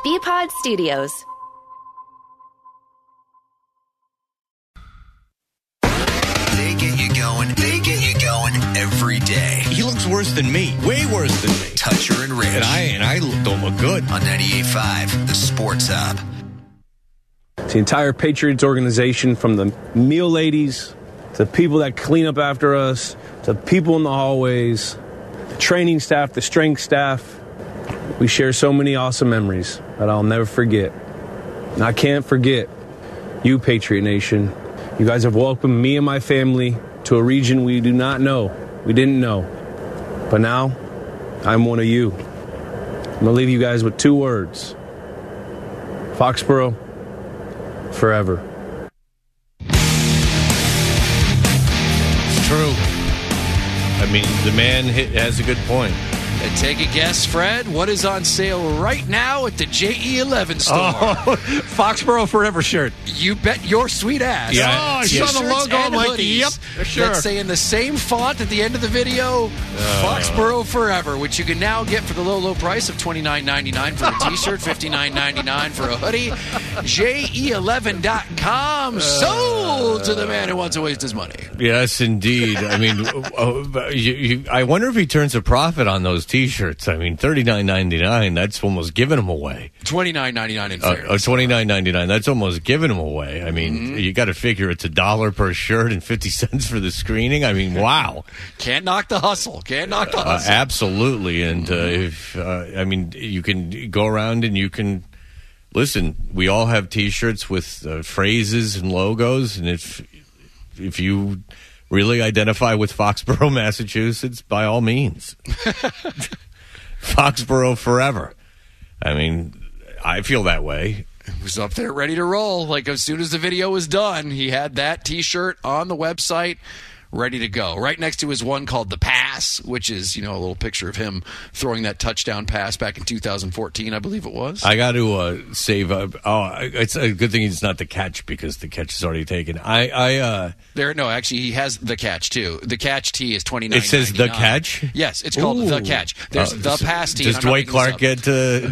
BPod Studios. They get you going. They get you going every day. He looks worse than me. Way worse than me. Toucher and Rich. And I don't look good. On 98.5, the Sports Hub. The entire Patriots organization, from the meal ladies to the people that clean up after us, to people in the hallways, the training staff, the strength staff. We share so many awesome memories that I'll never forget. And I can't forget you, Patriot Nation. You guys have welcomed me and my family to a region we do not know. We didn't know. But now, I'm one of you. I'm going to leave you guys with 2 words. Foxborough, forever. It's true. I mean, the man has a good point. And take a guess, Fred. What is on sale right now at the JE11 store? Oh, Foxborough Forever shirt. You bet your sweet ass. Yeah. Oh, I saw the logo. I'm like, yep, sure. Let's say in the same font at the end of the video, Foxborough Forever, which you can now get for the low, low price of $29.99 for a t-shirt, $59.99 for a hoodie. JE11.com. Sold to the man who wants to waste his money. Yes, indeed. I mean, I wonder if he turns a profit on those T-shirts. I mean, $39.99. That's almost giving them away. $29.99 in fairness. $29.99. That's almost giving them away. I mean, you got to figure it's $1 per shirt and 50 cents for the screening. I mean, wow. Can't knock the hustle. Can't knock the hustle. Absolutely. And I mean, you can go around and you can listen. We all have T-shirts with phrases and logos, and if you really identify with Foxborough, Massachusetts, by all means. Foxborough forever. I mean, I feel that way. He was up there ready to roll. Like, as soon as the video was done, he had that T-shirt on the website ready to go. Right next to his one called The Pass, which is, a little picture of him throwing that touchdown pass back in 2014, I believe it was. I got to save up. It's a good thing it's not the catch, because the catch is already taken. No, actually, he has the catch, too. The catch tee is $29.99. It says the catch? Yes, it's called the catch. There's the pass tee. Does Dwight Clark get a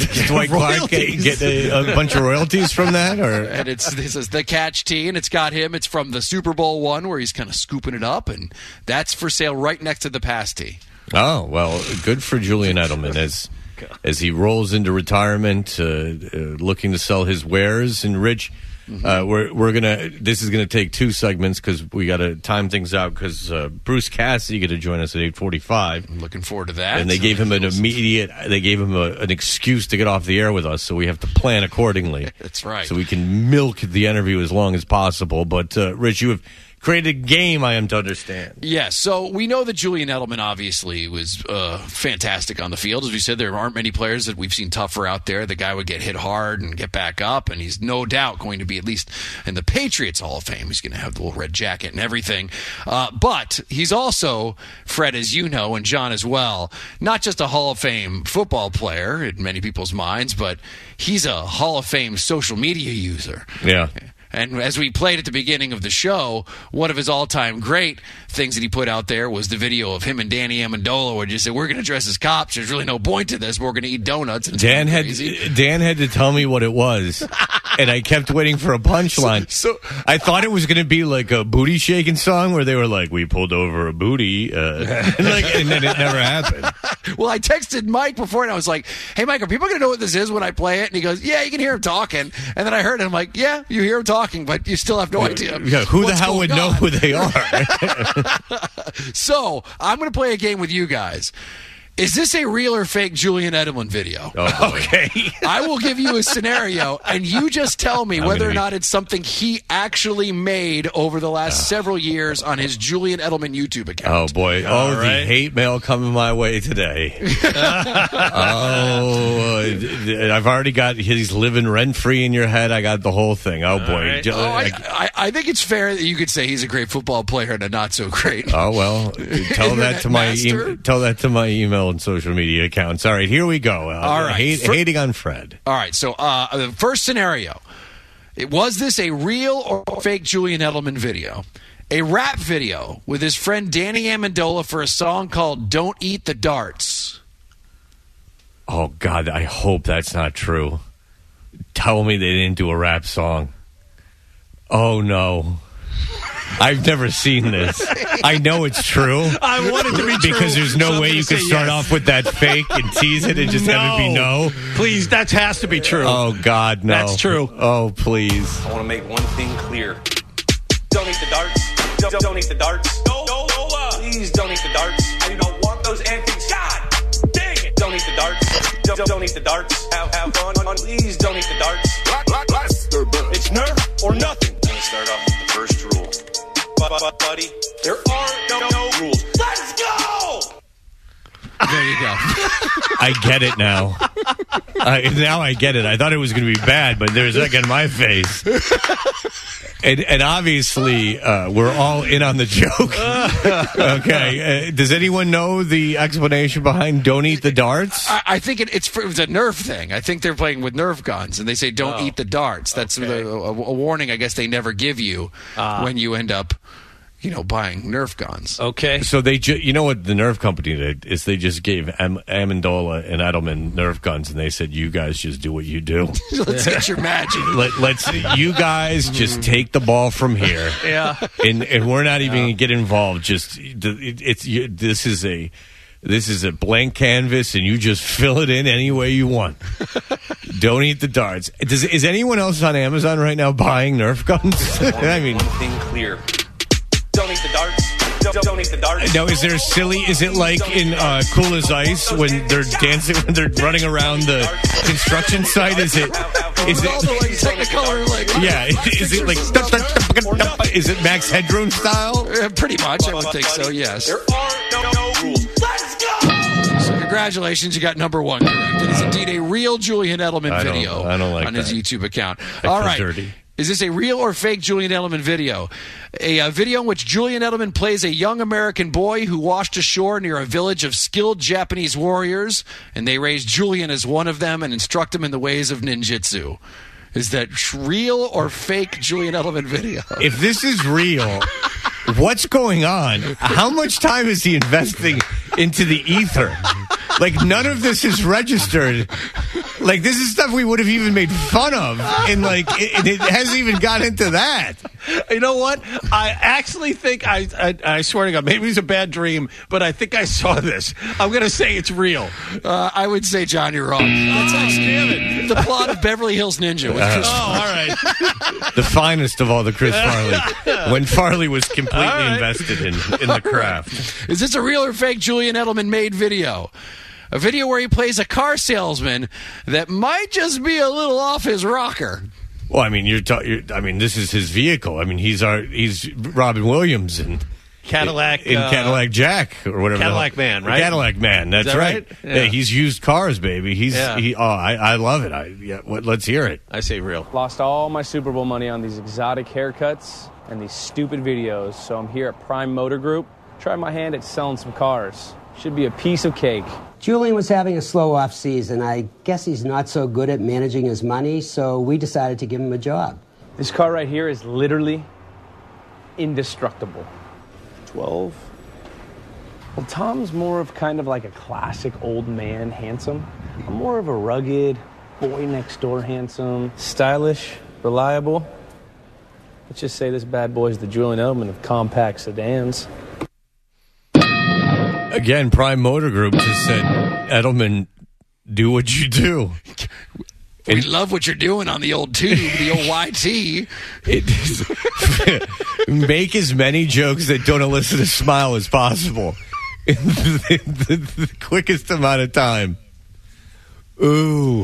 bunch of royalties from that? Or? And it says the catch tee, and it's got him. It's from the Super Bowl one where he's kind of scooping it up, and that's for sale right next to the pass tee. Oh, well, good for Julian Edelman as he rolls into retirement, looking to sell his wares. And Rich, this is gonna take 2 segments because we got to time things out, because Bruce Cassidy going to join us at 8:45. I'm looking forward to that. And they gave him an excuse to get off the air with us, so we have to plan accordingly. That's right. So we can milk the interview as long as possible. But Rich, you have created a game, I am to understand. Yes, so we know that Julian Edelman obviously was fantastic on the field. As we said, there aren't many players that we've seen tougher out there. The guy would get hit hard and get back up, and he's no doubt going to be, at least in the Patriots Hall of Fame, he's going to have the little red jacket and everything. But he's also, Fred, as you know, and John as well, not just a Hall of Fame football player in many people's minds, but he's a Hall of Fame social media user. Yeah. And as we played at the beginning of the show, one of his all-time great things that he put out there was the video of him and Danny Amendola, where he just said, we're going to dress as cops. There's really no point to this. We're going to eat donuts. And Dan had to tell me what it was, and I kept waiting for a punchline. So I thought it was going to be like a booty shaking song where they were like, we pulled over a booty, and then it never happened. Well, I texted Mike before, and I was like, hey, Mike, are people going to know what this is when I play it? And he goes, yeah, you can hear him talking. And then I heard it. I'm like, yeah, you hear him talking, but you still have no idea. Yeah, who the hell would know who they are? So I'm going to play a game with you guys. Is this a real or fake Julian Edelman video? Oh, okay. I will give you a scenario, and you just tell me whether or not it's something he actually made over the last several years on his Julian Edelman YouTube account. Oh, boy. The hate mail coming my way today. I've already got he's living rent-free in your head. I got the whole thing. Oh, boy. Right. I think it's fair that you could say he's a great football player and a not so great. Oh, well, tell that to my email and social media accounts. All right, here we go. All right. Hating on Fred. All right, so the first scenario, was this a real or fake Julian Edelman video? A rap video with his friend Danny Amendola for a song called Don't Eat the Darts. Oh, God, I hope that's not true. tell me they didn't do a rap song. Oh, no. I've never seen this. I know it's true. I want it to be true. Because there's no So way you can start off with that fake and tease it and just have it be no. Please, that has to be true. Oh, God, no. That's true. Oh, please. I want to make one thing clear. Don't eat the darts. Don't eat the darts. No, please don't eat the darts. I do not want those antiques. God dang it. Don't eat the darts. Don't eat the darts. Have fun. Please don't eat the darts. It's Nerf or nothing. Let me start off with the first rule. Buddy, there are no rules. Let's go! There you go. I get it now. Now I get it. I thought it was going to be bad, but there's a second in my face. And obviously, we're all in on the joke. Okay. Does anyone know the explanation behind don't eat the darts? I think it's a Nerf thing. I think they're playing with Nerf guns, and they say don't eat the darts. That's a warning I guess they never give you when you end up buying Nerf guns. Okay. So you know what the Nerf company did is they just gave Amendola and Edelman Nerf guns, and they said, "You guys just do what you do. Let's get your magic. Let's you guys just take the ball from here. Yeah. And we're not even gonna get involved. Just this is a blank canvas, and you just fill it in any way you want. Don't eat the darts. Is anyone else on Amazon right now buying Nerf guns? I mean, one thing clear. Don't eat the darts. Don't eat the darts. Now, is it like in Cool as Ice when they're dancing, when they're running around the construction site? Is it all the Technicolor yeah, is it like is it Max Headroom style? Pretty much, I would think so, yes. There are no rules. Let's go! So congratulations, you got number one correct. It is indeed a real Julian Edelman video I don't like on his that. YouTube account. I All feel right. dirty. Is this a real or fake Julian Edelman video? A video in which Julian Edelman plays a young American boy who washed ashore near a village of skilled Japanese warriors, and they raise Julian as one of them and instruct him in the ways of ninjutsu. Is that real or fake Julian Edelman video? If this is real, what's going on? How much time is he investing into the ether? Like, none of this is registered. Like, this is stuff we would have even made fun of. And, like, it hasn't even got into that. You know what? I actually think, I swear to God, maybe it's a bad dream, but I think I saw this. I'm going to say it's real. I would say, John, you're wrong. That's actually the plot of Beverly Hills Ninja with Chris all right. The finest of all the Chris Farley. When Farley was completely invested in the craft. Is this a real or fake Julian Edelman made video? A video where he plays a car salesman that might just be a little off his rocker. Well, I mean, this is his vehicle. I mean, he's Robin Williams in Cadillac Cadillac Jack or whatever. Cadillac Man, right? Cadillac Man. That's that right. Yeah. He's used cars, baby. I love it. Let's hear it. I say real. Lost all my Super Bowl money on these exotic haircuts and these stupid videos, so I'm here at Prime Motor Group. Tried my hand at selling some cars. Should be a piece of cake. Julian was having a slow off season. I guess he's not so good at managing his money, so we decided to give him a job. This car right here is literally indestructible. 12. Well, Tom's more of kind of like a classic old man handsome. I'm more of a rugged, boy next door handsome, stylish, reliable. Let's just say this bad boy is the Julian Edelman of compact sedans. Again, Prime Motor Group just said, Edelman, do what you do. We love what you're doing on the old tube, the old YT. Make as many jokes that don't elicit a smile as possible in the quickest amount of time. Ooh.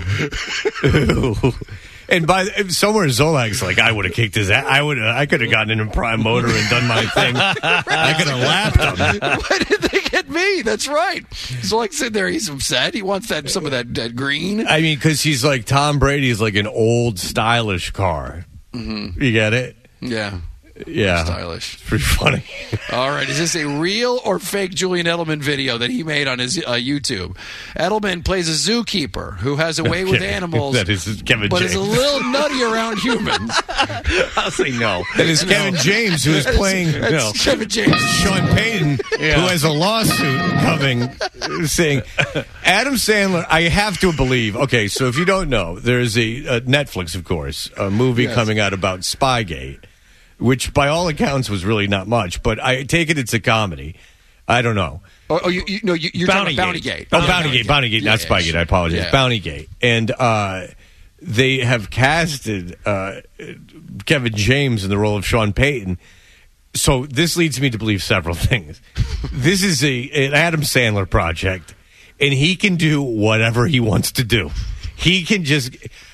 And somewhere Zolak's like, I would have kicked his ass. I could have gotten in Prime Motor and done my thing. I could have laughed him. Why did they get me? That's right. Zolak sitting there, he's upset. He wants some of that green. I mean, because he's like Tom Brady is like an old stylish car. Mm-hmm. You get it? Yeah. Yeah. Stylish. Pretty funny. All right. Is this a real or fake Julian Edelman video that he made on his YouTube? Edelman plays a zookeeper who has a way with animals. That is Kevin but James. is a little nutty around humans. I'll say no. That is Kevin James, who is playing Kevin James. Sean Payton, who has a lawsuit coming, saying, Adam Sandler, I have to believe. Okay, so if you don't know, there's a Netflix, of course, a movie coming out about Spygate, which by all accounts was really not much, but I take it it's a comedy. I don't know. You're talking about Bountygate. Oh, Bountygate, not Spygate. I apologize. Yeah. Bountygate. And they have casted Kevin James in the role of Sean Payton. So this leads me to believe several things. This is an Adam Sandler project, and he can do whatever he wants to do. He can just...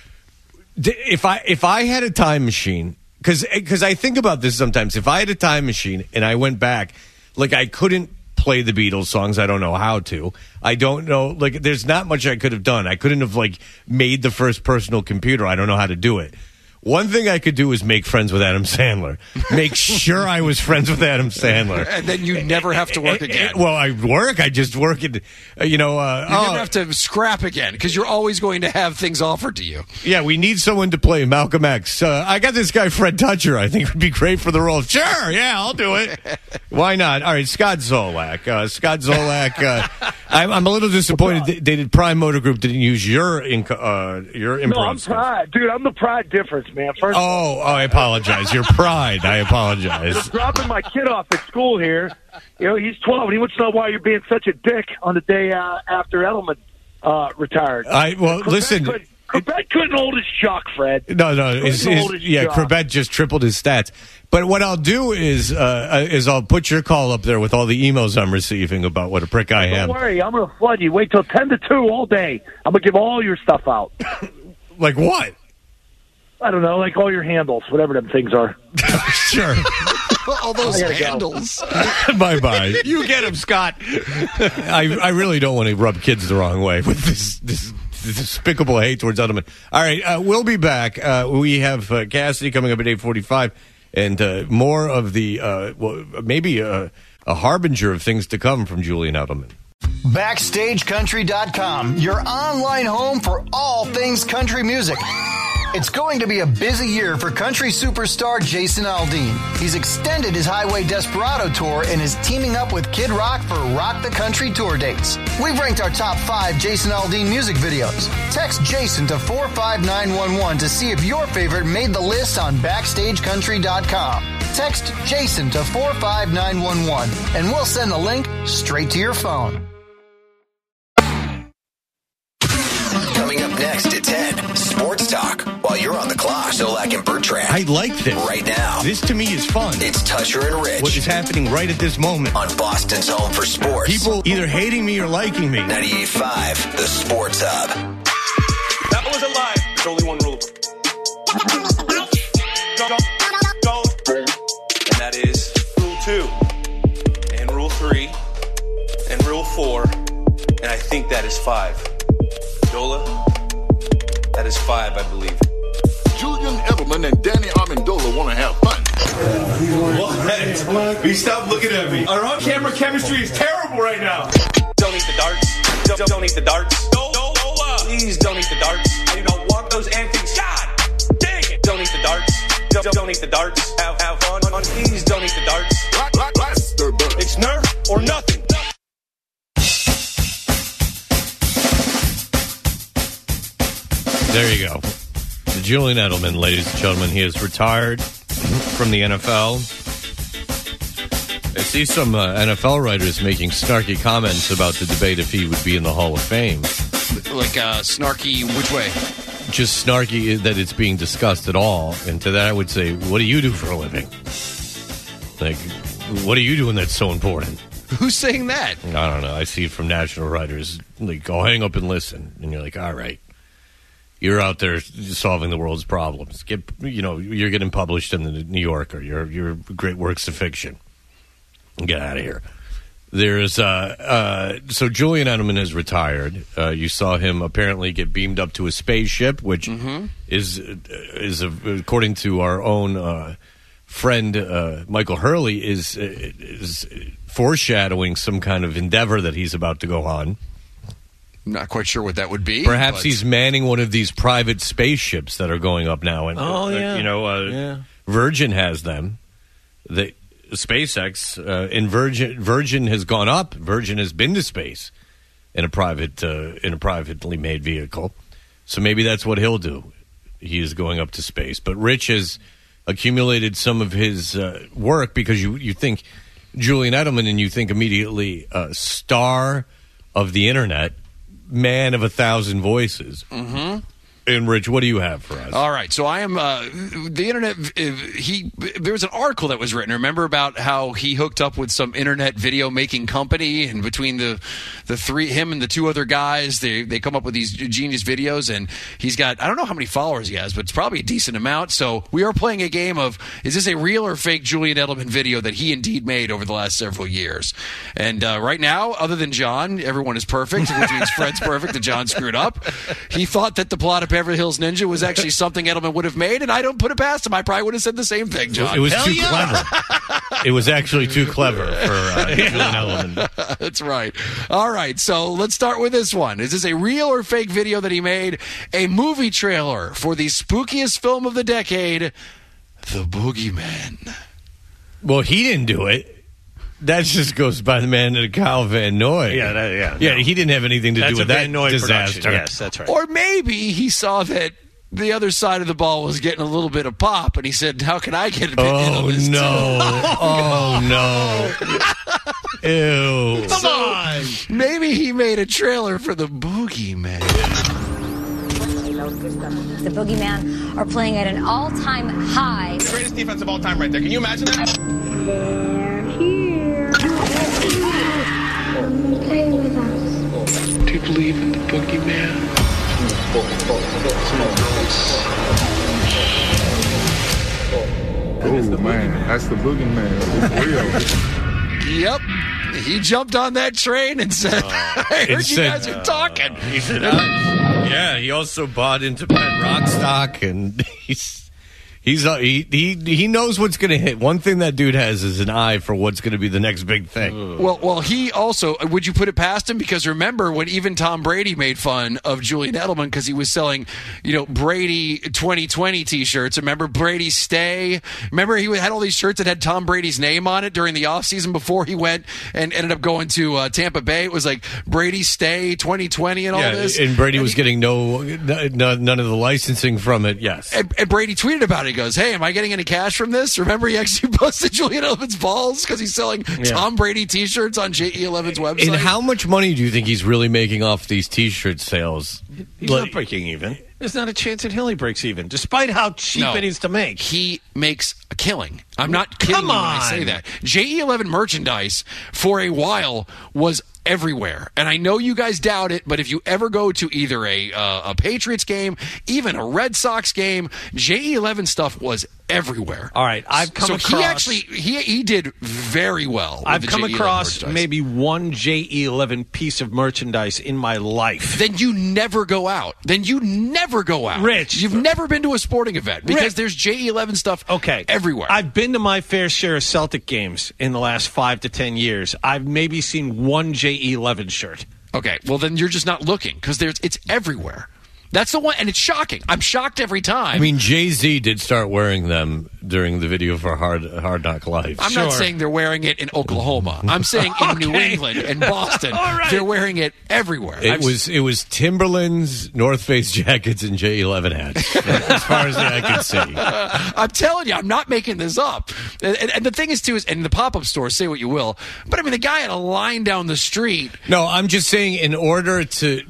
If I had a time machine... Because I think about this sometimes. If I had a time machine and I went back, like I couldn't play the Beatles songs. I don't know how to. I don't know. Like there's not much I could have done. I couldn't have like made the first personal computer. I don't know how to do it. One thing I could do is make friends with Adam Sandler. Make sure I was friends with Adam Sandler. And then you never have to work again. Well, I just work in, you never have to scrap again because you're always going to have things offered to you. Yeah, we need someone to play Malcolm X. I got this guy, Fred Toucher, I think would be great for the role. Sure, yeah, I'll do it. Why not? All right, Scott Zolak. I'm a little disappointed they did Prime Motor Group didn't use your improv. No, I'm Pride. Dude, I'm the Pride difference, man. First I apologize. Your Pride. I apologize. I'm dropping my kid off at school here. You know, he's 12, and he wants to know why you're being such a dick on the day after Edelman retired. Listen. Corbett couldn't hold his chuck, Fred. No. Corbett just tripled his stats. But what I'll do is I'll put your call up there with all the emails I'm receiving about what a prick I am. Don't worry, I'm going to flood you. Wait till 10 to 2 all day. I'm going to give all your stuff out. Like what? I don't know, like all your handles, whatever them things are. Sure. All those handles. Bye-bye. You get him, Scott. I really don't want to rub kids the wrong way with this despicable hate towards Edelman. All right, we'll be back. We have Cassidy coming up at 8:45, and more of the maybe a harbinger of things to come from Julian Edelman. BackstageCountry.com, your online home for all things country music. It's going to be a busy year for country superstar Jason Aldean. He's extended his Highway Desperado tour and is teaming up with Kid Rock for Rock the Country tour dates. We've ranked our top 5 Jason Aldean music videos. Text Jason to 45911 to see if your favorite made the list on BackstageCountry.com. Text Jason to 45911 and we'll send the link straight to your phone. Coming up next at 10, Sports Talk. While you're on the clock, Solak and Bertrand. I like this. Right now. This to me is fun. It's Toucher and Rich. What is happening right at this moment. On Boston's home for sports. People either hating me or liking me. 98.5, the Sports Hub. That was a lie. There's only one rule. Go. And that is Rule 2. And Rule 3. And Rule 4. And I think that is 5. Dola, that is 5, I believe. Julian Edelman and Danny Amendola want to have fun. What? You stop looking at me. Our on-camera chemistry is terrible right now. Don't eat the darts. Don't eat the darts. Dola. Please don't eat the darts. I do not want those antics. God dang it. Don't eat the darts. Don't eat the darts. Have fun. Please don't eat the darts. It's Nerf or nothing. There you go. Julian Edelman, ladies and gentlemen, he has retired from the NFL. I see some NFL writers making snarky comments about the debate if he would be in the Hall of Fame. Like snarky, which way? Just snarky that it's being discussed at all. And to that I would say, what do you do for a living? Like, what are you doing that's so important? Who's saying that? I don't know. I see it from national writers. Like, go hang up and listen. And you're like, all right. You're out there solving the world's problems. You're getting published in the New Yorker. You're great works of fiction. Get out of here. There's so Julian Edelman has retired. You saw him apparently get beamed up to a spaceship, which is according to our own friend Michael Hurley is foreshadowing some kind of endeavor that he's about to go on. Not quite sure what that would be. Perhaps he's manning one of these private spaceships that are going up now. And, Virgin has them. SpaceX and Virgin has gone up. Virgin has been to space in a privately made vehicle. So maybe that's what he'll do. He is going up to space. But Rich has accumulated some of his work because you think Julian Edelman and you think immediately star of the internet, man of 1,000 voices. Mm-hmm. And Rich, what do you have for us? All right, so I am the internet. There was an article that was written. Remember about how he hooked up with some internet video making company, and between the three, him and the two other guys, they come up with these genius videos. And he's got, I don't know how many followers he has, but it's probably a decent amount. So we are playing a game of, is this a real or fake Julian Edelman video that he indeed made over the last several years? And right now, other than John, everyone is perfect, which means Fred's perfect and John screwed up. He thought that the plot of Beverly Hills Ninja was actually something Edelman would have made, and I don't put it past him. I probably would have said the same thing, John. It was too clever. It was actually too clever for Julian Edelman. That's right. All right, so let's start with this one. Is this a real or fake video that he made? A movie trailer for the spookiest film of the decade, The Boogeyman. Well, he didn't do it. That just goes by the man to Kyle Van Noy. Yeah. Yeah, he didn't have anything to do with that Van Noy disaster. Production. Yes, that's right. Or maybe he saw that the other side of the ball was getting a little bit of pop, and he said, how can I get a bit in this too? Oh, no. Ew. Come on. Maybe he made a trailer for The Boogeyman. The Boogeyman are playing at an all-time high. The greatest defense of all time right there. Can you imagine that? They're here. Play with us. Do you believe in the Boogeyman? Oh, man, that's the Boogeyman. It's real. Yep. He jumped on that train and said, I heard you guys are talking. He said, yeah, he also bought into Pet Rock stock, and he knows what's going to hit. One thing that dude has is an eye for what's going to be the next big thing. Well, he also, would you put it past him? Because remember when even Tom Brady made fun of Julian Edelman because he was selling, Brady 2020 T-shirts. Remember Brady Stay? Remember he had all these shirts that had Tom Brady's name on it during the offseason before he went and ended up going to Tampa Bay. It was like Brady Stay 2020 and all this. And Brady was getting none of the licensing from it. Yes, and Brady tweeted about it. He goes, hey, am I getting any cash from this? Remember, he actually busted Julian Edelman's balls because he's selling Tom Brady T-shirts on JE11's website. And how much money do you think he's really making off these T-shirt sales? He's not breaking even. There's not a chance in hell he breaks even, despite how cheap it is to make. He makes a killing. I'm not kidding when I say that. JE11 merchandise for a while was everywhere. And I know you guys doubt it, but if you ever go to either a Patriots game, even a Red Sox game, JE11 stuff was everywhere. All right, I've come across... he actually, he did very well. I've come across maybe one JE11 piece of merchandise in my life. Then you never go out. Rich. You've never been to a sporting event because there's JE11 stuff everywhere. I've been to my fair share of Celtic games in the last 5 to 10 years. I've maybe seen one JE11 shirt. Okay, well then you're just not looking because it's everywhere. That's the one, and it's shocking. I'm shocked every time. I mean, Jay-Z did start wearing them during the video for Hard Knock Life. I'm not saying they're wearing it in Oklahoma. I'm saying in New England and Boston. They're wearing it everywhere. It was Timberlands, North Face jackets, and J11 hats, as far as I can see. I'm telling you, I'm not making this up. And the thing is, too, and the pop-up stores, say what you will, but I mean, the guy had a line down the street. No, I'm just saying, in order to,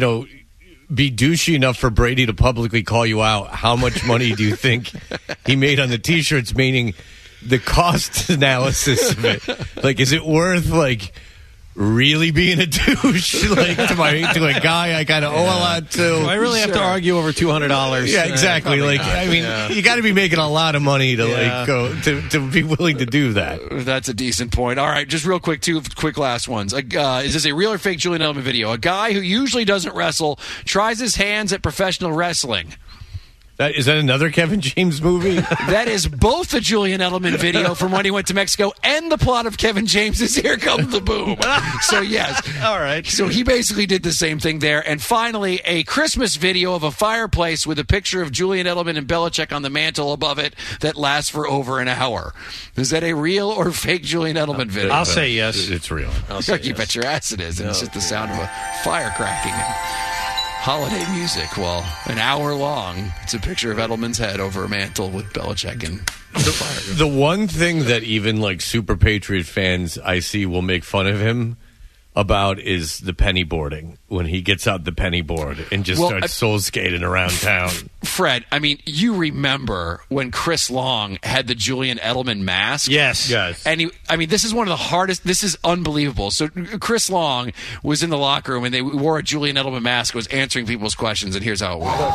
be douchey enough for Brady to publicly call you out, how much money do you think he made on the T-shirts, meaning the cost analysis of it? Like, is it worth, really being a douche to a guy I kind of owe a lot to? Do I really have to argue over $200? Yeah, exactly. You got to be making a lot of money to go to be willing to do that. That's a decent point. All right, just real quick, 2 quick last ones. Is this a real or fake Julian Edelman video? A guy who usually doesn't wrestle tries his hands at professional wrestling. Is that another Kevin James movie? That is both the Julian Edelman video from when he went to Mexico and the plot of Kevin James's Here Comes the Boom. So, yes. All right. So he basically did the same thing there. And finally, a Christmas video of a fireplace with a picture of Julian Edelman and Belichick on the mantle above it that lasts for over an hour. Is that a real or fake Julian Edelman video? I'll say yes. It's real. You bet your ass it is. And it's just the sound of a fire cracking and holiday music. Well, an hour long. It's a picture of Edelman's head over a mantle with Belichick and the fire. The one thing that even like super Patriot fans I see will make fun of him about is the penny boarding, when he gets out the penny board and just starts soul skating around town. Fred, I mean, you remember when Chris Long had the Julian Edelman mask? Yes. And this is one of the hardest. This is unbelievable. So Chris Long was in the locker room and they wore a Julian Edelman mask, was answering people's questions, and here's how it went.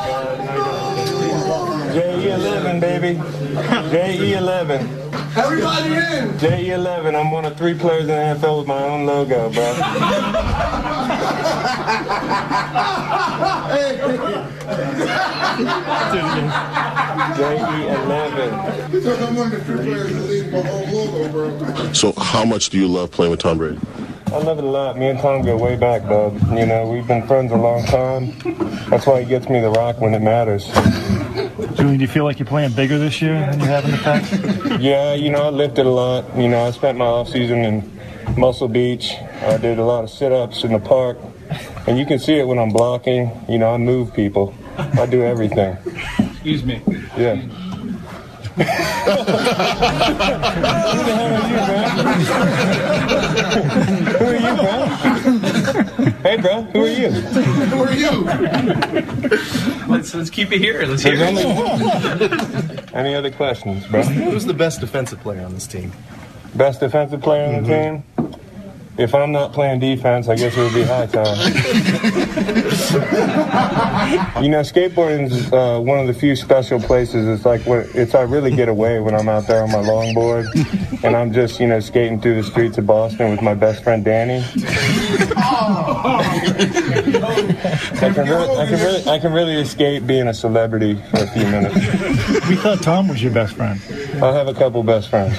JE11, baby. JE11. Everybody in. JE11. I'm one of 3 players in the NFL with my own logo, bro. JE11. Because I'm one of the 3 players in the league with my own logo, bro. So how much do you love playing with Tom Brady? I love it a lot. Me and Tom go way back, bud. You know, we've been friends a long time. That's why he gets me the rock when it matters. Julian, do you feel like you're playing bigger this year than you have in the past? Yeah, you know, I lifted a lot. You know, I spent my off season in Muscle Beach. I did a lot of sit-ups in the park. And you can see it when I'm blocking. You know, I move people. I do everything. Excuse me. Yeah. Who the hell are you, bro? Hey, bro, who are you? Who are you? Let's keep it here. Let's hear it. Any other questions, bro? Who's the best defensive player on this team? Best defensive player on the team? If I'm not playing defense, I guess it would be high time. You know, skateboarding is one of the few special places. It's like I really get away when I'm out there on my longboard, and I'm just, you know, skating through the streets of Boston with my best friend Danny. I can really escape being a celebrity for a few minutes. We thought Tom was your best friend. I have a couple best friends.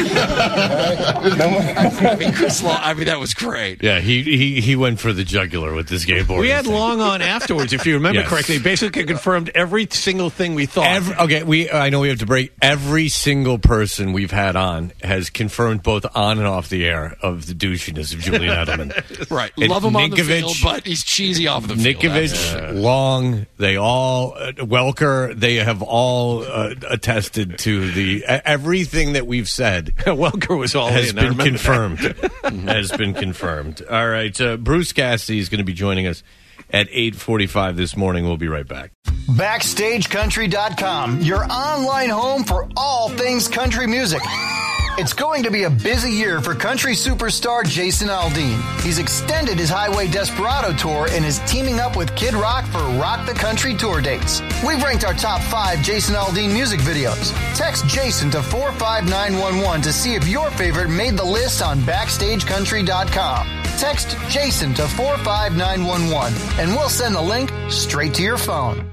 I mean, that was great. Yeah, he went for the jugular with this skateboard. We had Long on afterwards, if you remember correctly. Basically confirmed every single thing we thought. I know we have to break. Every single person we've had on has confirmed both on and off the air of the douchiness of Julian Edelman. Right. And Love him on the Ninkovich, field, but he's cheesy off the field. Ninkovich, Long, they all, Welker, they have all attested to the everything that we've said. Welker was all has in. been confirmed. Has been confirmed. All right, Bruce Cassidy is going to be joining us at 8:45 this morning. We'll be right back. BackstageCountry.com, your online home for all things country music. It's going to be a busy year for country superstar Jason Aldean. He's extended his Highway Desperado tour and is teaming up with Kid Rock for Rock the Country tour dates. We've ranked our top 5 Jason Aldean music videos. Text Jason to 45911 to see if your favorite made the list on BackstageCountry.com. Text Jason to 45911 and we'll send the link straight to your phone.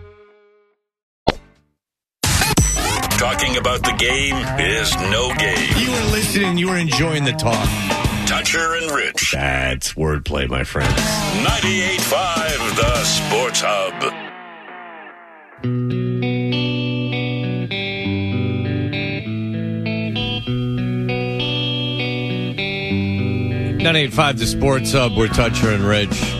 Talking about the game is no game. You were listening. You were enjoying the talk. Toucher and Rich. That's wordplay, my friends. 98.5, the Sports Hub. .985 the Sports Hub. We're Toucher and Rich.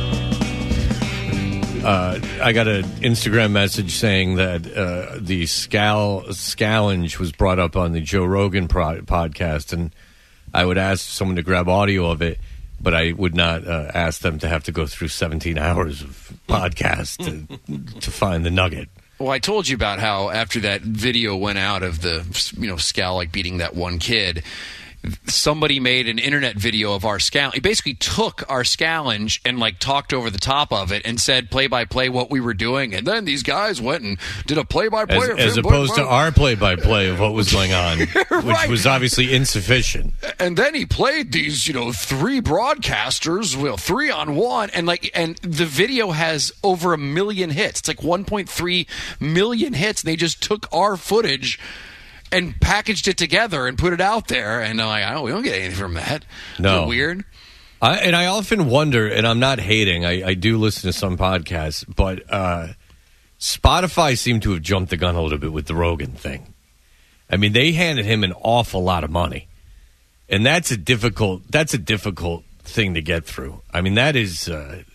I got an Instagram message saying that the scallenge was brought up on the Joe Rogan podcast, and I would ask someone to grab audio of it, but I would not ask them to have to go through 17 hours of podcast to find the nugget. Well, I told you about how after that video went out of the, Scal like beating that one kid, somebody made an internet video of our scallenge. He basically took our scallenge and like talked over the top of it and said play-by-play what we were doing, and then these guys went and did a play-by-play as opposed to our play-by-play of what was going on, which was obviously insufficient. And then he played these, 3 broadcasters, 3-on-1, and the video has over 1 million hits. It's like 1.3 million hits. And they just took our footage and packaged it together and put it out there, and I'm like, we don't get anything from that. No. Is it weird? I often wonder, and I'm not hating, I do listen to some podcasts, but Spotify seemed to have jumped the gun a little bit with the Rogan thing. I mean, they handed him an awful lot of money, and that's a difficult thing to get through. I mean, that is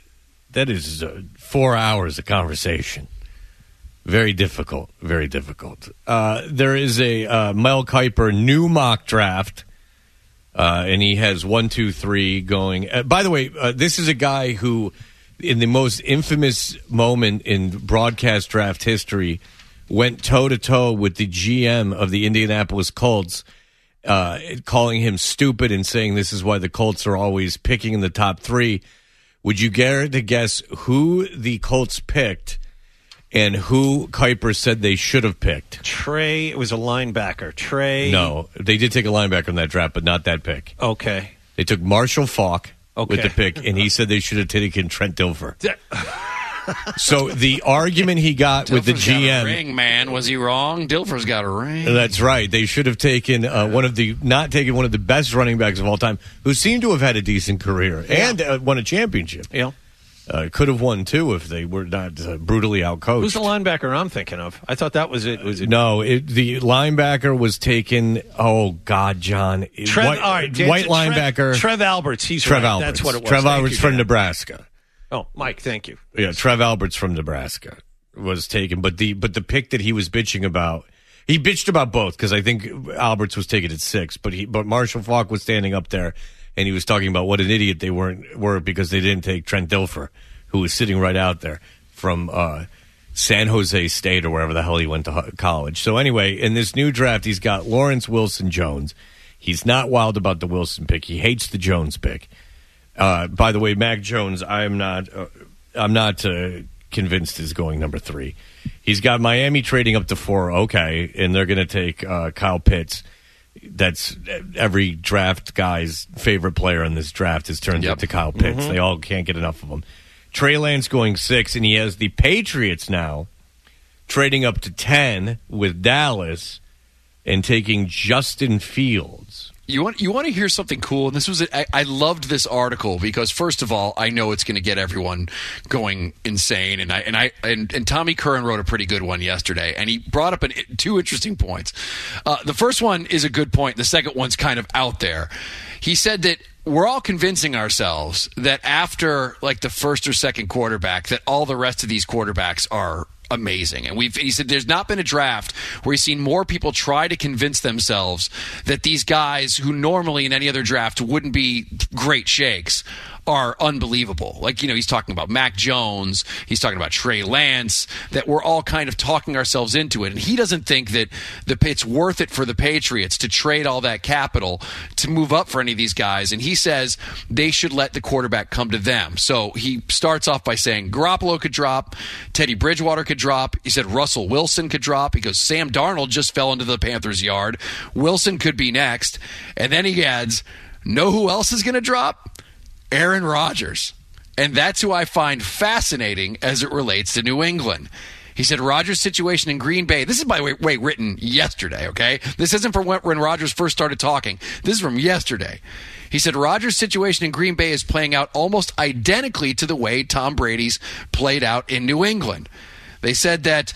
4 hours of conversation. Very difficult, very difficult. There is a Mel Kiper new mock draft, and he has 1, 2, 3 going. By the way, this is a guy who, in the most infamous moment in broadcast draft history, went toe-to-toe with the GM of the Indianapolis Colts, calling him stupid and saying this is why the Colts are always picking in the top 3. Would you dare to guess who the Colts picked and who Kiper said they should have picked? It was a linebacker. No, they did take a linebacker in that draft, but not that pick. Okay. They took Marshall Faulk with the pick, and he said they should have taken Trent Dilfer. So the argument he got with the GM... got a ring, man. Was he wrong? Dilfer's got a ring. That's right. They should have taken not taken one of the best running backs of all time, who seemed to have had a decent career and won a championship. Yeah. Could have won, too, if they were not brutally outcoached. Who's the linebacker I'm thinking of? I thought that was it. No, the linebacker was taken. Oh, God, John. White linebacker. Trev Alberts. Trev Alberts. That's what it was. Trev Alberts from Nebraska. Oh, Mike, thank you. Yeah, Trev Alberts from Nebraska was taken. But the pick that he was bitching about, he bitched about both, because I think Alberts was taken at 6, but Marshall Faulk was standing up there. And he was talking about what an idiot they were because they didn't take Trent Dilfer, who was sitting right out there from San Jose State or wherever the hell he went to college. So anyway, in this new draft, he's got Lawrence Wilson Jones. He's not wild about the Wilson pick. He hates the Jones pick. By the way, Mac Jones, I'm not convinced is going number 3. He's got Miami trading up to 4. Okay, and they're going to take Kyle Pitts. That's every draft guy's favorite player in this draft is turned into Kyle Pitts. They all can't get enough of him. Trey Lance going 6, and he has the Patriots now trading up to 10 with Dallas and taking Justin Fields. You want to hear something cool? And this was I loved this article because, first of all, I know it's going to get everyone going insane, and Tommy Curran wrote a pretty good one yesterday, and he brought up 2 interesting points. The first one is a good point. The second one's kind of out there. He said that we're all convincing ourselves that after like the first or second quarterback, that all the rest of these quarterbacks are amazing. And he said there's not been a draft where he's seen more people try to convince themselves that these guys who normally in any other draft wouldn't be great shakes are unbelievable. Like, he's talking about Mac Jones, he's talking about Trey Lance, that we're all kind of talking ourselves into it. And he doesn't think that it's worth it for the Patriots to trade all that capital to move up for any of these guys. And he says they should let the quarterback come to them. So he starts off by saying Garoppolo could drop, Teddy Bridgewater could drop. He said Russell Wilson could drop. He goes, Sam Darnold just fell into the Panthers' yard. Wilson could be next. And then he adds, know who else is going to drop? Aaron Rodgers. And that's who I find fascinating as it relates to New England. He said Rodgers' situation in Green Bay. This is, by the way, written yesterday, okay? This isn't from when Rodgers first started talking. This is from yesterday. He said Rodgers' situation in Green Bay is playing out almost identically to the way Tom Brady's played out in New England. They said that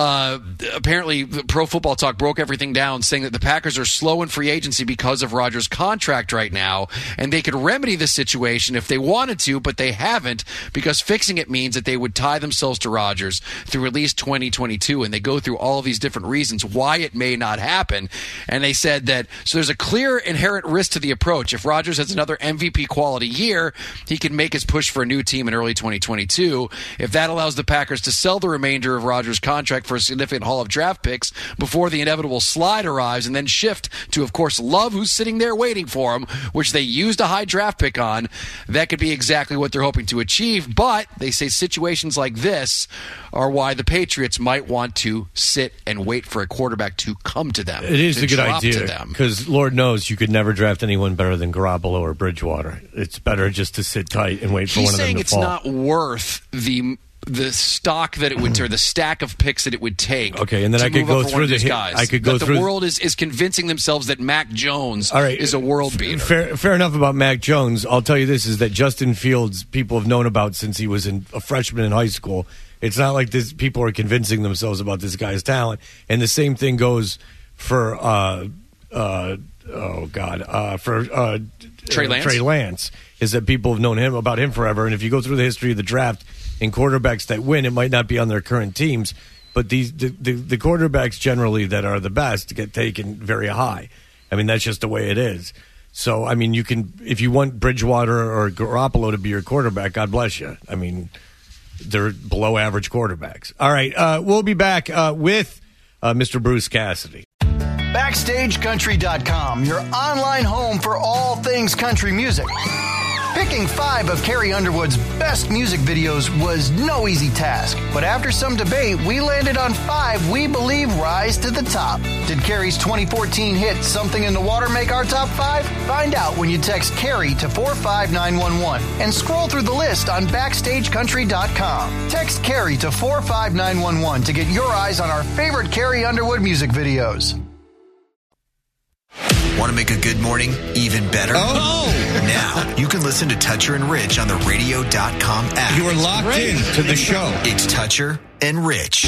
apparently Pro Football Talk broke everything down, saying that the Packers are slow in free agency because of Rodgers' contract right now, and they could remedy the situation if they wanted to, but they haven't, because fixing it means that they would tie themselves to Rodgers through at least 2022, and they go through all of these different reasons why it may not happen. And they said that, so there's a clear inherent risk to the approach. If Rodgers has another MVP quality year, he can make his push for a new team in early 2022. If that allows the Packers to sell the remaining remainder of Rodgers' contract for a significant haul of draft picks before the inevitable slide arrives, and then shift to, of course, Love, who's sitting there waiting for him, which they used a high draft pick on. That could be exactly what they're hoping to achieve, but they say situations like this are why the Patriots might want to sit and wait for a quarterback to come to them. It is to a good drop idea to them. because Lord knows you could never draft anyone better than Garoppolo or Bridgewater. It's better just to sit tight and wait for one of them to fall. He's saying it's not worth the stock that it would, or the stack of picks that it would take. Okay, and then to I could move go up for through one of the these hit- guys. I could go That through- the world is convincing themselves that Mac Jones All right, is a world beater. Fair enough about Mac Jones. I'll tell you this, is that Justin Fields, people have known about since he was a freshman in high school. It's not like this. People are convincing themselves about this guy's talent. And the same thing goes for, Trey Lance? Trey Lance, is that people have known about him forever. And if you go through the history of the draft and quarterbacks that win, it might not be on their current teams, but the quarterbacks generally that are the best get taken very high. I mean, that's just the way it is. So, I mean, you can, if you want Bridgewater or Garoppolo to be your quarterback, God bless you. I mean, they're below average quarterbacks. All right, we'll be back with Mr. Bruce Cassidy. BackstageCountry.com, your online home for all things country music. Picking 5 of Carrie Underwood's best music videos was no easy task, but after some debate, we landed on 5 we believe rise to the top. Did Carrie's 2014 hit Something in the Water make our top 5? Find out when you text Carrie to 45911 and scroll through the list on BackstageCountry.com. Text Carrie to 45911 to get your eyes on our favorite Carrie Underwood music videos. Want to make a good morning even better? Oh! Now you can listen to Toucher and Rich on the radio.com app. You are locked in to the show. It's Toucher and Rich.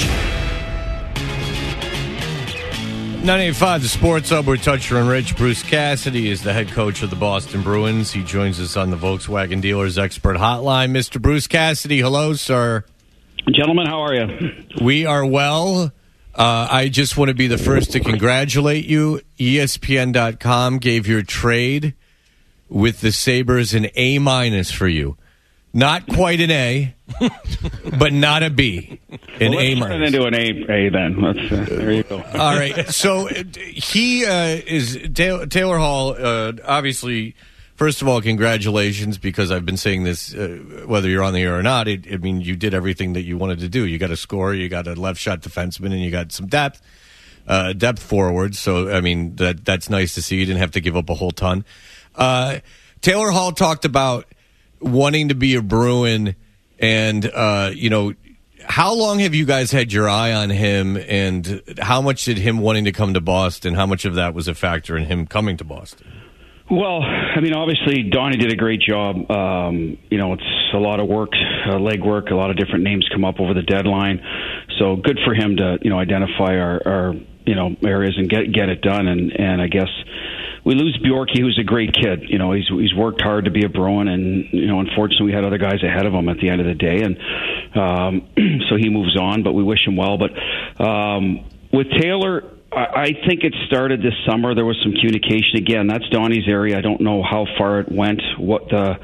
985, the Sports Hub, we're Toucher and Rich. Bruce Cassidy is the head coach of the Boston Bruins. He joins us on the Volkswagen Dealers Expert Hotline. Mr. Bruce Cassidy, hello, sir. Gentlemen, how are you? We are well. I just want to be the first to congratulate you. ESPN.com gave your trade with the Sabres an A- for you. Not quite an A, but not a B. An A-. Turn it into an A then. There you go. All right. So he is Taylor Hall. Obviously, first of all, congratulations, because I've been saying this whether you're on the air or not. I mean, you did everything that you wanted to do. You got a scorer, you got a left shot defenseman, and you got some depth forward. So I mean, that's nice to see. You didn't have to give up a whole ton. Taylor Hall talked about wanting to be a Bruin, and how long have you guys had your eye on him, and how much did him wanting to come to Boston, how much of that was a factor in him coming to Boston? Well, I mean, obviously, Donnie did a great job. It's a lot of work, legwork, a lot of different names come up over the deadline. So good for him to, identify our areas and get it done. And I guess we lose Bjorky, who's a great kid. He's worked hard to be a Bruin, and unfortunately we had other guys ahead of him at the end of the day, and so he moves on. But we wish him well. But with Taylor, I think it started this summer. There was some communication. Again, that's Donnie's area. I don't know how far it went, what the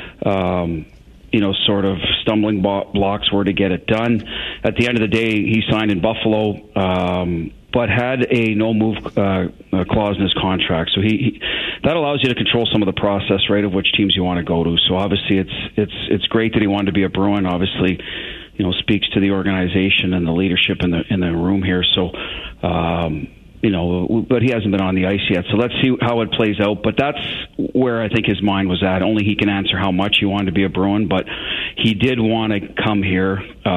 sort of stumbling blocks were to get it done. At the end of the day, he signed in Buffalo, but had a no-move clause in his contract. So he that allows you to control some of the process, right, of which teams you want to go to. So obviously, it's great that he wanted to be a Bruin. Obviously, speaks to the organization and the leadership in the room here. So, but he hasn't been on the ice yet. So let's see how it plays out. But that's where I think his mind was at. Only he can answer how much he wanted to be a Bruin, but he did want to come here.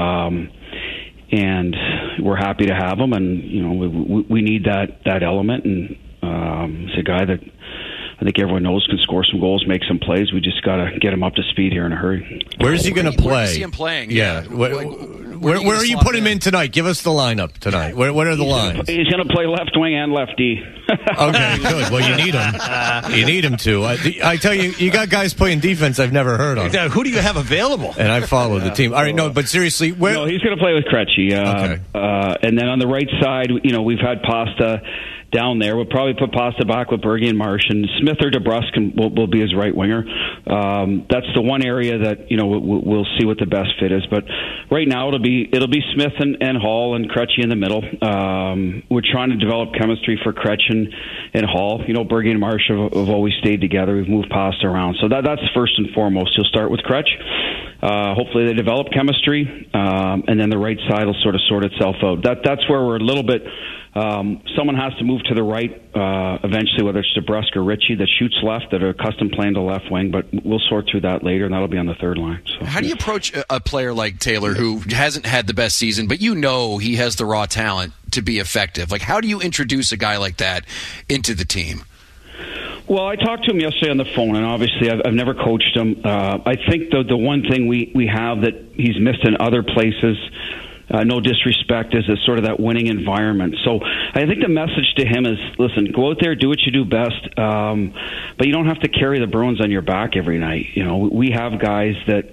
And we're happy to have him, and we need that element. And he's a guy that I think everyone knows can score some goals, make some plays. We just got to get him up to speed here in a hurry. Where is he going to play? Where do you see him playing? Yeah. Where are you putting him in tonight? Give us the lineup tonight. What are the lines? He's going to play left wing and left D. Okay, good. Well, you need him. You need him to. I tell you, you got guys playing defense I've never heard of. Who do you have available? And I follow the team. All right, no, but seriously, No, he's going to play with Krejci. Okay. And then on the right side, we've had Pasta down there. We'll probably put Pasta back with Bergie and Marsh, and Smith or DeBrusk will be his right winger. That's the one area that we'll see what the best fit is. But right now it'll be Smith and Hall and Krejci in the middle. We're trying to develop chemistry for Krejci and Hall. Bergie and Marsh have always stayed together. We've moved Pasta around, so that's first and foremost. You'll start with Krejci. Hopefully they develop chemistry, and then the right side will sort of sort itself out. That's where we're a little bit. Someone has to move to the right eventually, whether it's DeBrusk or Ritchie that shoots left, that are accustomed playing to left wing, but we'll sort through that later, and that'll be on the third line. So, how do you approach a player like Taylor who hasn't had the best season, but he has the raw talent to be effective? Like, how do you introduce a guy like that into the team? Well, I talked to him yesterday on the phone, and obviously I've never coached him. I think the one thing we have that he's missed in other places, no disrespect, is sort of that winning environment. So I think the message to him is, listen, go out there, do what you do best, but you don't have to carry the Bruins on your back every night. We have guys that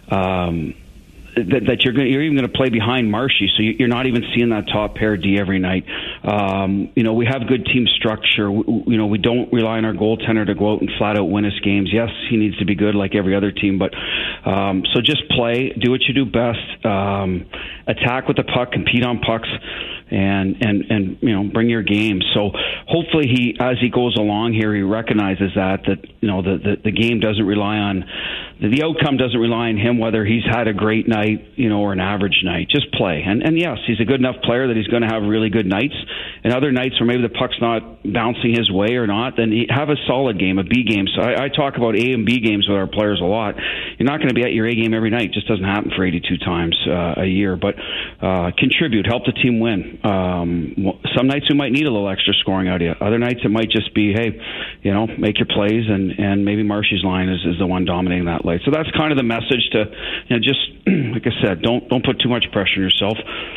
you're even going to play behind Marshy, so you're not even seeing that top pair D every night. We have good team structure. We don't rely on our goaltender to go out and flat out win us games. Yes, he needs to be good like every other team, but so just play, do what you do best, attack with the puck, compete on pucks, and bring your game. So hopefully he, as he goes along here, he recognizes that the game doesn't rely on the outcome, doesn't rely on him whether he's had a great night or an average night. Just play, and yes, he's a good enough player that he's going to have really good nights, and other nights where maybe the puck's not bouncing his way or not, then have a solid game, a B game. So I talk about A and B games with our players a lot. You're not going to be at your A game every night. It just doesn't happen for 82 times a year, but contribute, help the team win. Some nights we might need a little extra scoring out of you. Other nights it might just be, hey, make your plays, and maybe Marshy's line is the one dominating that late. So that's kind of the message to, just like I said, don't put too much pressure on yourself,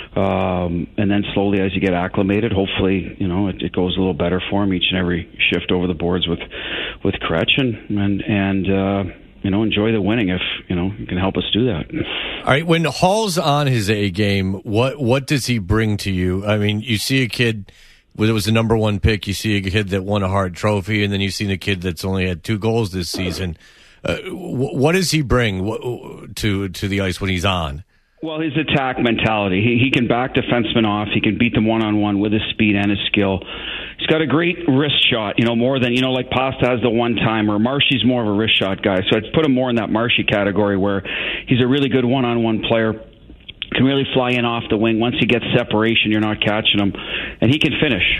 and then slowly as you get acclimated, hopefully it goes a little better for him each and every shift over the boards with Krejci, and enjoy the winning if you can help us do that. All right, when Hall's on his A game, what does he bring to you? I mean, you see a kid that was the number one pick, you see a kid that won a Hart Trophy, and then you've seen a kid that's only had 2 goals this season. What does he bring to the ice when he's on? Well, his attack mentality. He can back defensemen off. He can beat them one-on-one with his speed and his skill. He's got a great wrist shot, more than, like Pasta has the one-timer. Marshy's more of a wrist shot guy. So I'd put him more in that Marshy category where he's a really good one-on-one player. Can really fly in off the wing. Once he gets separation, you're not catching him. And he can finish.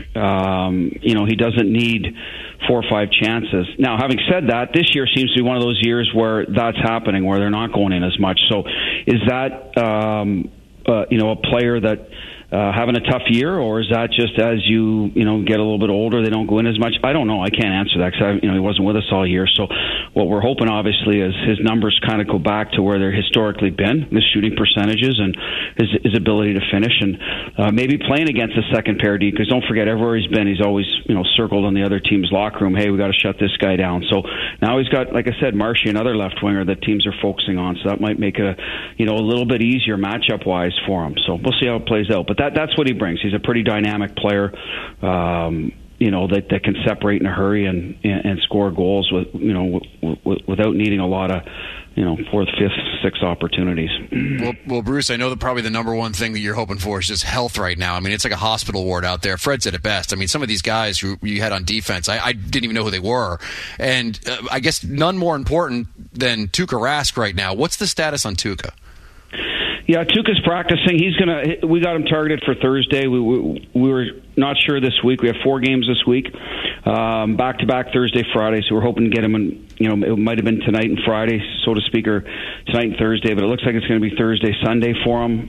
He doesn't need 4 or 5 chances. Now, having said that, this year seems to be one of those years where that's happening, where they're not going in as much. So is that, a player that having a tough year, or is that just as you get a little bit older, they don't go in as much? I don't know. I can't answer that because he wasn't with us all year. So what we're hoping, obviously, is his numbers kind of go back to where they're historically been, his shooting percentages and his ability to finish, and maybe playing against the second pair D, because don't forget, everywhere he's been, he's always circled on the other team's locker room. Hey, we got to shut this guy down. So now he's got, like I said, Marshy, another left winger that teams are focusing on. So that might make it a little bit easier matchup wise for him. So we'll see how it plays out. But that's what he brings. He's a pretty dynamic player, that can separate in a hurry and score goals without needing a lot of 4th, 5th, 6th opportunities. Well, Bruce, I know that probably the number one thing that you're hoping for is just health right now. I mean, it's like a hospital ward out there. Fred said it best. I mean, some of these guys who you had on defense, I didn't even know who they were. And I guess none more important than Tuukka Rask right now. What's the status on Tuukka? Yeah, Tuukka's practicing. We got him targeted for Thursday. We were not sure this week. We have 4 games this week, back-to-back Thursday, Friday. So we're hoping to get him in. It might have been tonight and Friday, so to speak, or tonight and Thursday. But it looks like it's going to be Thursday, Sunday for him.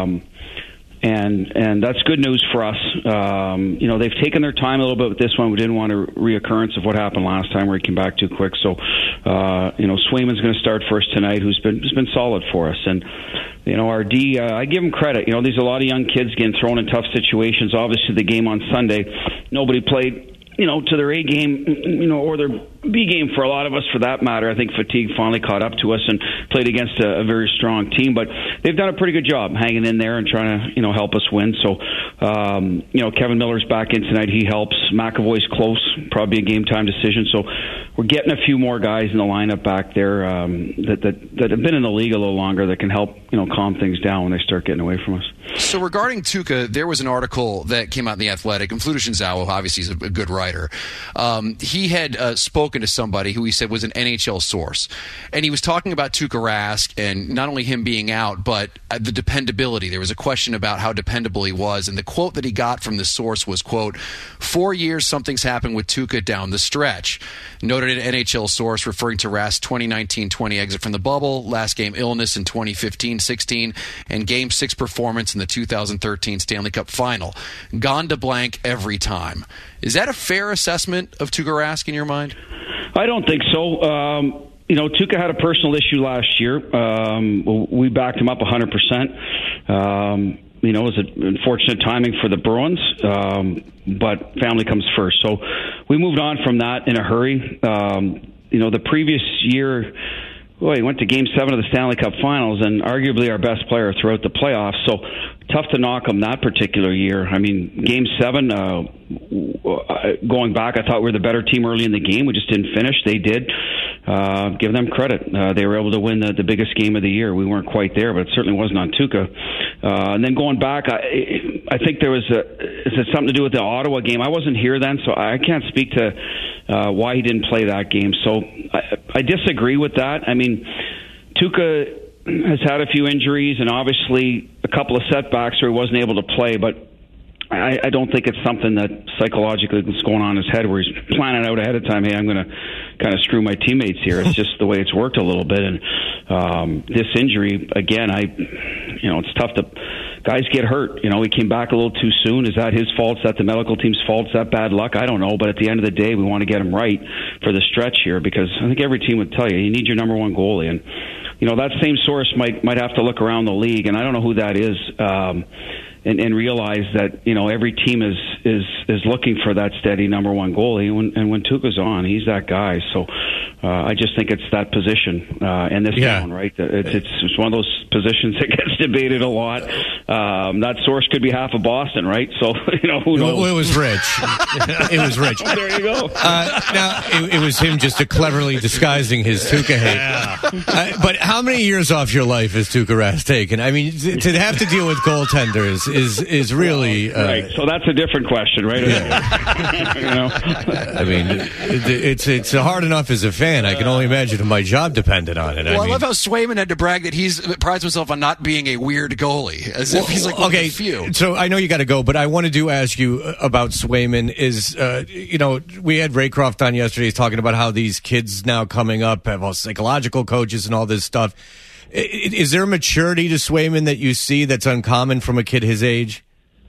And that's good news for us. They've taken their time a little bit with this one. We didn't want a reoccurrence of what happened last time where he came back too quick. So, Swayman's going to start first tonight, who's been solid for us. And, our D, I give him credit. There's a lot of young kids getting thrown in tough situations. Obviously, the game on Sunday, nobody played, to their A game, or their B game for a lot of us, for that matter. I think fatigue finally caught up to us and played against a very strong team. But they've done a pretty good job hanging in there and trying to, help us win. So, Kevin Miller's back in tonight. He helps. McAvoy's close, probably a game-time decision. So we're getting a few more guys in the lineup back there that have been in the league a little longer that can help, calm things down when they start getting away from us. So regarding Tuukka, there was an article that came out in The Athletic, and Fluta Shinzawa, obviously, is a good writer. He had spoken to somebody who he said was an NHL source, and he was talking about Tuukka Rask and not only him being out, but the dependability. There was a question about how dependable he was, and the quote that he got from the source was, quote, 4 years something's happened with Tuukka down the stretch. Noted an NHL source referring to Rask's 2019-20 exit from the bubble, last game illness in 2015-16, and Game 6 performance in the 2013 Stanley Cup Final. Gone to blank every time. Is that a fair assessment of Tuukka Rask in your mind? I don't think so. Tuukka had a personal issue last year. We backed him up 100%. It was an unfortunate timing for the Bruins, but family comes first. So we moved on from that in a hurry. The previous year, he went to Game 7 of the Stanley Cup Finals, and arguably our best player throughout the playoffs. So tough to knock him that particular year. I mean, Game 7, going back, I thought we were the better team early in the game. We just didn't finish. They did. Give them credit. They were able to win the biggest game of the year. We weren't quite there, but it certainly wasn't on Tuukka. And then going back, I think there was is it something to do with the Ottawa game? I wasn't here then, so I can't speak to why he didn't play that game. So I disagree with that. I mean, Tuukka has had a few injuries and obviously a couple of setbacks where he wasn't able to play, but I don't think it's something that psychologically is going on in his head where he's planning out ahead of time, hey, I'm going to kind of screw my teammates here. It's just the way it's worked a little bit. And this injury, again, it's tough to... Guys get hurt. He came back a little too soon. Is that his fault? Is that the medical team's fault? Is that bad luck? I don't know. But at the end of the day, we want to get him right for the stretch here because I think every team would tell you need your number one goalie. And, that same source might have to look around the league, and I don't know who that is, and realize that, every team is looking for that steady number one goalie. And when Tuukka's on, he's that guy. So I just think it's that position in this town, right? It's one of those positions that gets debated a lot. That source could be half of Boston, right? So, who knows? It was Rich. It was Rich. There you go. Now, it was him just cleverly disguising his Tuukka hate. But how many years off your life has Tuukka Rask taken? I mean, to have to deal with goaltenders is really... right, so that's a different question, right? Yeah. I mean, it's hard enough as a fan. I can only imagine if my job depended on it. Well, I love how Swayman had to brag that he's prides himself on not being a weird goalie, as if he's like one of the few. So I know you got to go, but I wanted to ask you about Swayman. We had Raycroft on yesterday. He's talking about how these kids now coming up have all psychological coaches and all this stuff. Is there a maturity to Swayman that you see that's uncommon from a kid his age?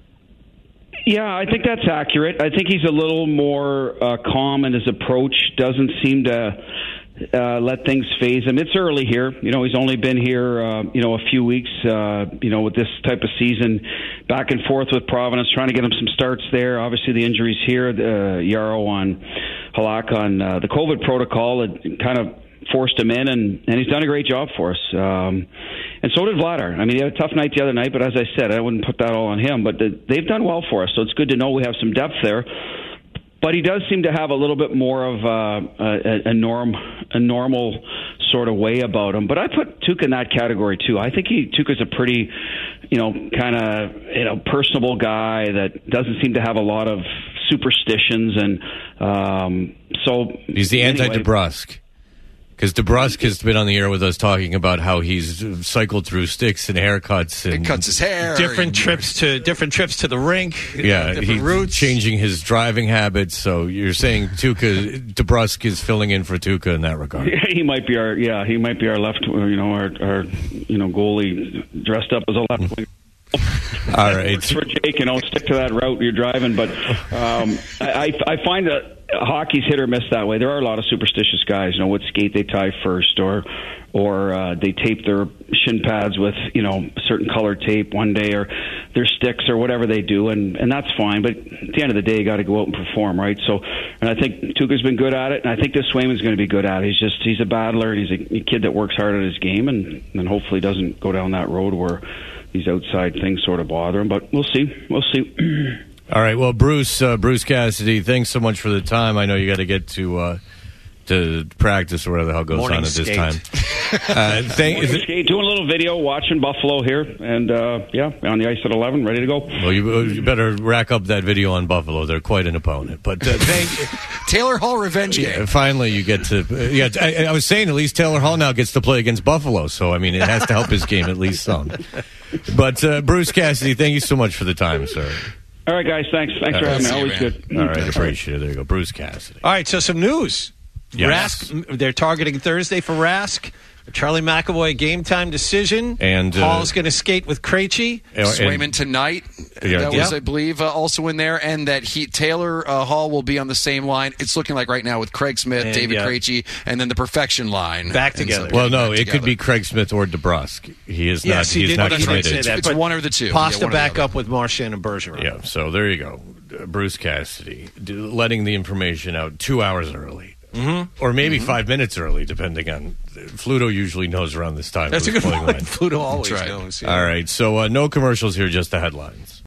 Yeah, I think that's accurate. I think he's a little more calm in his approach, doesn't seem to let things phase him. It's early here. He's only been here, a few weeks, with this type of season, back and forth with Providence, trying to get him some starts there. Obviously, the injuries here, Yarrow on Halak on the COVID protocol, it kind of forced him in, and he's done a great job for us. And so did Vladar. I mean, he had a tough night the other night, but as I said, I wouldn't put that all on him. But they've done well for us, so it's good to know we have some depth there. But he does seem to have a little bit more of a normal sort of way about him. But I put Tuukka in that category too. I think Tuukka's a pretty, kind of, personable guy that doesn't seem to have a lot of superstitions, and so he's the anti-DeBrusk. Because DeBrusk has been on the air with us talking about how he's cycled through sticks and haircuts and cuts his hair, different trips to the rink. Yeah, different routes, changing his driving habits. So you're saying DeBrusk is filling in for Tuukka in that regard. Yeah, he might be our left, our goalie dressed up as a left wing. All right, for Jake, stick to that route you're driving. But I find that hockey's hit or miss that way. There are a lot of superstitious guys. What skate they tie first, or they tape their shin pads with certain colored tape one day, or their sticks, or whatever they do, and that's fine. But at the end of the day, you got to go out and perform, right? So, and I think Tuukka's been good at it, and I think this Swayman's going to be good at it. He's a battler, and he's a kid that works hard at his game, and hopefully doesn't go down that road where these outside things sort of bother him. But we'll see. All right. Well, Bruce Cassidy, thanks so much for the time. I know you got to get to practice or whatever the hell goes Morning on at this skate. time. Doing a little video, watching Buffalo here, and on the ice at 11, ready to go. Well, you better rack up that video on Buffalo. They're quite an opponent. But Taylor Hall revenge game. Finally, you get to. I was saying at least Taylor Hall now gets to play against Buffalo, so I mean it has to help his game at least some. But Bruce Cassidy, thank you so much for the time, sir. All right, guys. Thanks for having me. Always good. All right, appreciate it. There you go, Bruce Cassidy. All right, so some news. Yes. Rask, they're targeting Thursday for Rask. Charlie McAvoy game time decision. And Hall's going to skate with Krejci. Swayman tonight. That was, I believe, also in there. And that Taylor Hall will be on the same line. It's looking like right now with Craig Smith, And, David Krejci, and then the perfection line. Back together. Well, no, it could be Craig Smith or DeBrusque. He is not. Yes, he is did not say traded. that. It's but one or the two. Pasta Yeah, one or the back other. up with Marchand and Bergeron. Yeah, so there you go. Bruce Cassidy letting the information out 2 hours early. Mm-hmm. Or maybe 5 minutes early, depending on. Fluto usually knows around this time. That's a good point. Line. Fluto always That's right. knows. Yeah. All right, so no commercials here, just the headlines.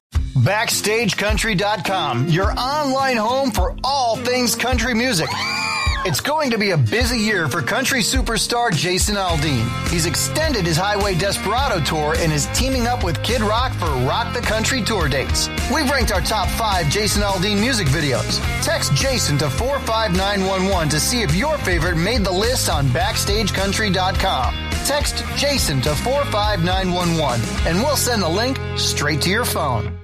BackstageCountry.com, your online home for all things country music. It's going to be a busy year for country superstar Jason Aldean. He's extended his Highway Desperado tour and is teaming up with Kid Rock for Rock the Country tour dates. We've ranked our top 5 Jason Aldean music videos. Text Jason to 45911 to see if your favorite made the list on BackstageCountry.com. Text Jason to 45911 and we'll send the link straight to your phone.